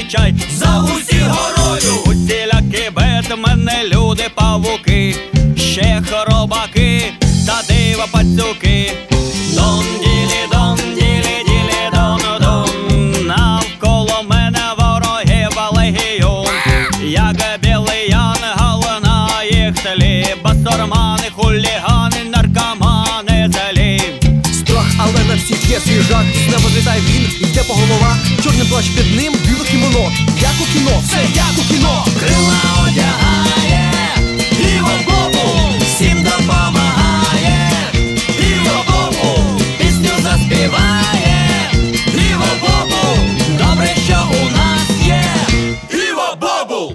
чай за усі горою. Усілякі бетмени, люди, павуки, ще хоробаки та дива пацюки. Дон ділі, дон ділі, ділі, дон дон. Навколо мене ворогів легіон, як білий янгол на їх тлі. Басурмани, хулігани, наркомани злі. Страх, але на всіх є свій жах. З неба злітає він, йде по головах. Чорний плащ під ним, біле кімоно. Як у кіно, все як у кіно. Крила одягає, Іво-Бобул всім допомагає. Іво-Бобул пісню заспіває. Іво-Бобул, добре, що у нас є Іво-Бобул.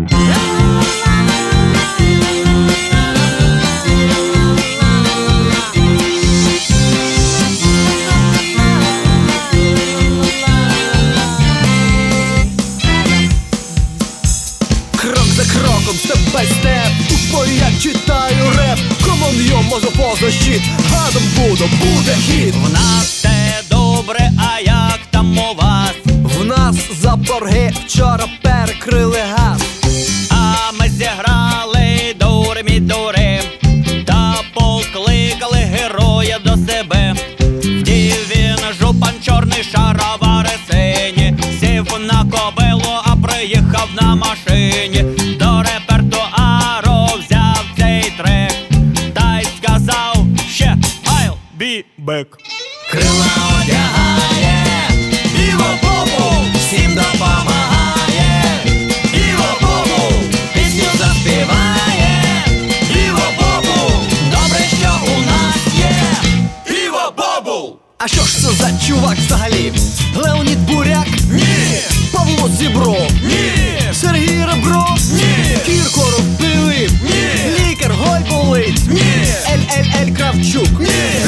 Крок за кроком, степ бай степ, тупо як читаю реп. Комон йо, можу поза щит, гадом буду, буде хіт. В нас все добре, а як там у вас? В нас за борги вчора перекрили газ. А ми зіграли дурмі-дури та покликали героя до себе. Вдів він жупан чорний, шаровари сині, сів на кобилу, а приїхав на машині. До репертуару взяв цей трек та й сказав ще I'll be back. Крила одягає, Іво-Бобул всім допомагає. Іво-Бобул пісню заспіває. Іво-Бобул, добре, що у нас є Іво-Бобул. А що ж це за чувак взагалі? Леонід Буряк? Ні. Павло Зібров? Ні. Сергій Ребров? Ні. Кіркоров Пилип? Ні. Лікар Гойболиць? Ні. Ель Кравчук? Ні.